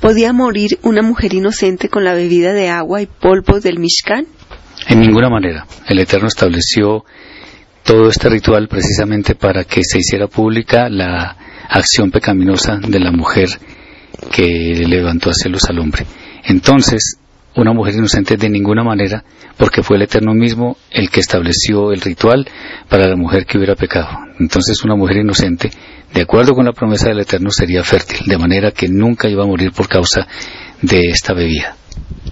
¿Podía morir una mujer inocente con la bebida de agua y polvos del Mishkan? En ninguna manera. El Eterno estableció todo este ritual precisamente para que se hiciera pública la acción pecaminosa de la mujer que levantó a celos al hombre. Entonces, una mujer inocente de ninguna manera, porque fue el Eterno mismo el que estableció el ritual para la mujer que hubiera pecado. Entonces, una mujer inocente, de acuerdo con la promesa del Eterno, sería fértil, de manera que nunca iba a morir por causa de esta bebida.